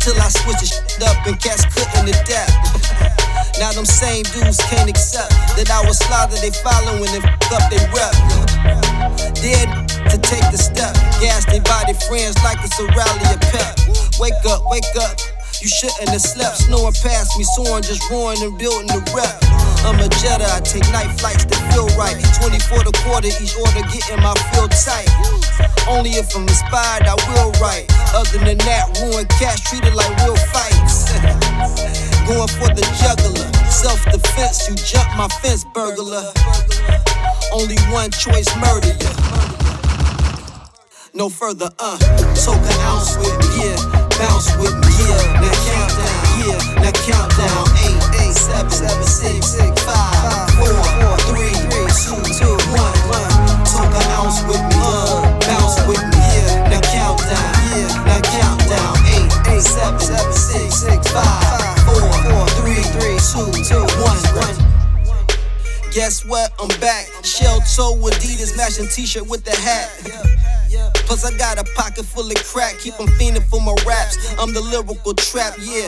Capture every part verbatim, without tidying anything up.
till I switch the shit up and cats couldn't adapt. Now them same dudes can't accept that I was slaughtered, they following and f*** up they rep. Dead to take the step, gas they body friends like it's a rally of pep. Wake up, wake up, you shouldn't have slept. Snoring past me, soaring, just roaring and building the rep. I'm a Jedi, I take night flights that feel right. twenty-four the quarter, each order getting my feel tight. Only if I'm inspired, I will write. Other than that, ruin cash treated like real fights. Going for the juggler, self-defense, you jump my fence, burglar. Only one choice, murder ya. No further, uh. Soak an ounce with me, yeah. Bounce with me, yeah. Now countdown, yeah. Now countdown. Eight, eight, seven, seven, six, six, five, four, four, three, three, two, two, one, one. Soak an ounce with me, yeah. Bounce with me, yeah. Now countdown, yeah. Now countdown. Eight, eight, seven, seven, six, six, five, four, four, three, three, two, two, one, one. Guess what? I'm back. Shell toe Adidas matching t-shirt with the hat. Plus I got a pocket full of crack, keep them fiending for my raps. I'm the lyrical trap, yeah.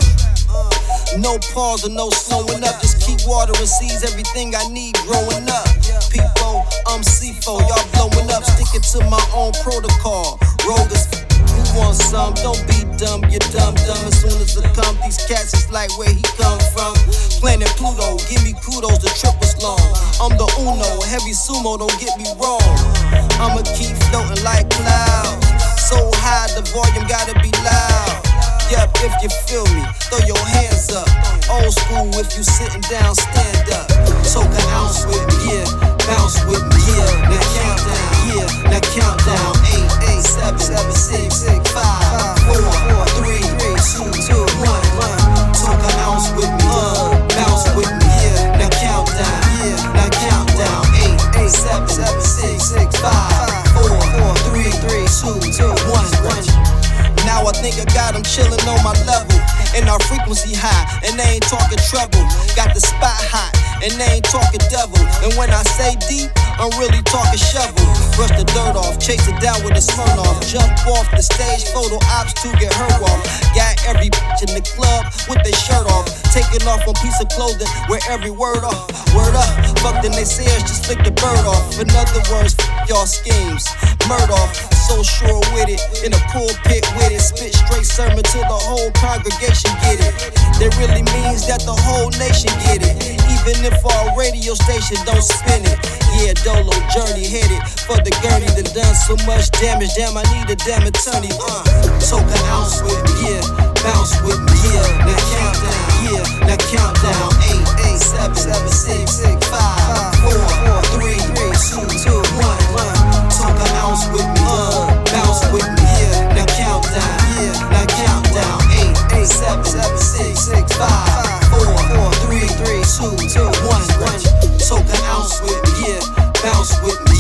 No pause or no slowing up, just keep watering seeds, everything I need growing up. People, I'm C four, y'all blowing up, sticking to my own protocol. Rogues, you want some, don't be dumb, you're dumb, dumb. As soon as I come, these cats is like where he come from. Planet Pluto, give me kudos, the trip was long. I'm the Uno, heavy sumo, don't get me wrong. I'ma keep floating like clouds, so high the volume gotta be loud. Yup, if you feel me, throw your hands up. Old school, if you sitting down, stand up. Soak an ounce with me, yeah. Bounce with me, yeah. Now countdown, yeah. Now countdown. Eight, eight, seven, seven, six, six, five, four, four, three, three, two, two, one, one. Soak an ounce with me, yeah. Bounce with me, yeah. Now countdown, yeah. Now countdown. Eight, eight, seven, seven, six, six, five, four, four, three, three, two, two, one, one. Now I think I got them chillin' on my level, and our frequency high, and they ain't talking trouble. Got the spot hot, and they ain't talking devil. And when I say deep, I'm really talking shovel. Brush the dirt off, chase it down with a Smirnoff. Jump off the stage, photo ops to get hurt off. Got every bitch in the club with their shirt off, taking off one piece of clothing with every word off. Word up, fuck the naysayers, just flick the bird off. In other words, f y'all schemes, Murdoch. So sure with it, in a pulpit with it, spit straight sermon till the whole congregation get it. That really means that the whole nation get it, even if our radio station don't spin it. Yeah, Dolo journey headed for the gurney that done so much damage. Damn, I need a damn attorney. Uh, soak an ounce with me, yeah. Bounce with me, yeah. Now countdown, yeah. Now countdown. Eight, eight, seven, seven, six, six, five, four, four, three, three, two, two, one, one. Soak an ounce with me, uh, bounce with me, yeah. Now countdown, yeah. Now countdown. Eight, eight, seven, seven, six, six, five, four, four, three, three, two, two, one, one. Soak an ounce with me, yeah. Bounce with me.